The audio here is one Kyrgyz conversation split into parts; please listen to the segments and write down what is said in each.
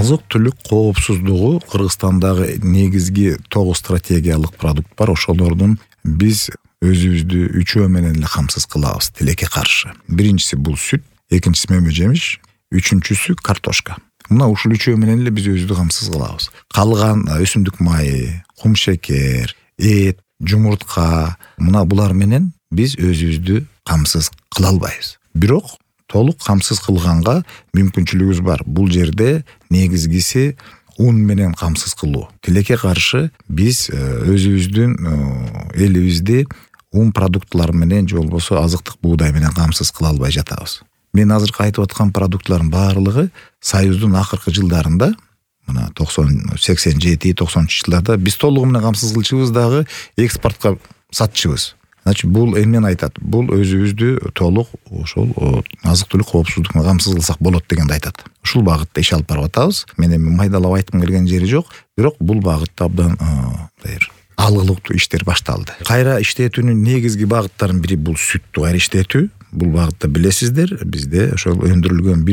азык түлүк коопсуздугу Кыргызстандагы негизги 9 стратегиялык продукт бар. Ошолордун биз өзүбүздү үчөө менен эле камсыз кылабыз тилекке каршы. Биринчиси бул сүт, экинчиси мөмө жемиш, үчүнчүсү картошка. Мына ушул үчөө менен эле биз өзүбүздү камсыз кылабыз. Калган өсүмдүк майы, кум шекер, эт, жумуртка, мына булар менен биз өзүбүздү камсыз кыла албайбыз. Бирок толук камсыз кылганга мүмкүнчүлүгүбүз бар. Бул жерде негизгиси ун менен камсыз кылуу. Тилекке каршы биз өзүбүздүн элибизди ун продуктлары менен же болбосо азыктык буудай менен камсыз кыла албай жатабыз. Мен азыркы айтып аткан продуктлардын баардыгы Союздун акыркы жылдарында, мына 87-90 жылдарда биз толугу менен камсыз кылчубуз дагы экспортко сатчубуз. Значит, бул эмнени айтат? Бул өзүбүздү толук ошол азык-түлүк коопсуздугуна камсыз кылсак болот дегенди айтат. Ушул багытта иш алып барып атабыз. Мен эми майдалап айткым келген жери жок, бирок бул багытта абдан алгылыктуу иштер башталды. Кайра иштетүүнүн негизги багыттарынын бири бул сүттү кайра иштетүү. Бул багытта билесиздер, бизде ошол өндүрүлгөн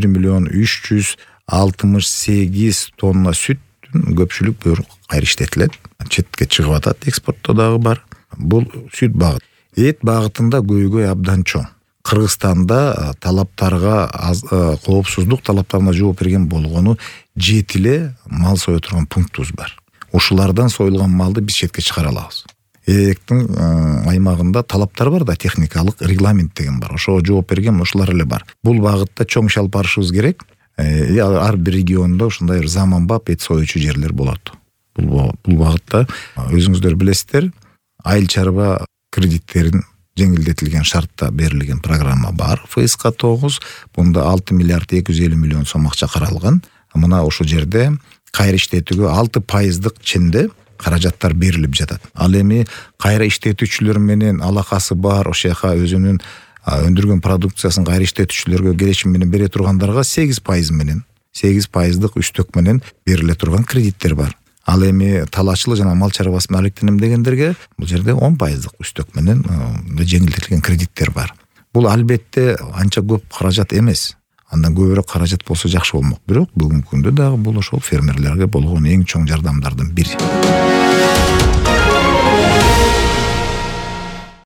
1.368 тонна сүттүн көпчүлүк бөлүгү кайра иштетилет. Четке чыгып атат, экспортто дагы бар. Бул сүт багыт. Эт багытында көйгөй абдан чоң. Кыргызстанда талаптарга коопсуздук талаптарына жооп берген болгону 7 эле мал сое турган пунктубуз бар. Ушулардан союлган малды биз четке чыгара алабыз. Эктин аймагында талаптар бар да, техникалык регламент деген бар. Ошого жооп берген ушулар эле бар. Бул багытта чоң иш алып барышыбыз керек. Ар бир региондо ушундай заманбап эт союучу жерлер болот. Бул багытта өзүңүздөр билесиздер, айыл чарба кредиттерин жеңилдетилген шартта берилген программа бар. ФСК 9, бунда 6 миллиард 250 миллион сом акча каралган. Мына ошол жерде кайра иштетүүгө 6% ченде каражаттар берилип жатат. Ал эми кайра иштетүүчүлөр менен алакасы бар, ошол жака өзүнүн өндүргөн продукциясын кайра иштетүүчүлөргө келишим менен бере тургандарга 8% менен, 8%дык үстөк менен бериле турган кредиттер бар. Ал эми талаачылык жана мал чарбасы менен алектенем дегендерге бул жерде 10%дык үстөк менен жеңилдетилген кредиттер бар. Бул албетте анча көп каражат эмес. Андан көбүрөөк каражат болсо жакшы болмок. Бирок бүгүнкү күндө дагы бул ошол фермерлерге болгон эң чоң жардамдардын бири.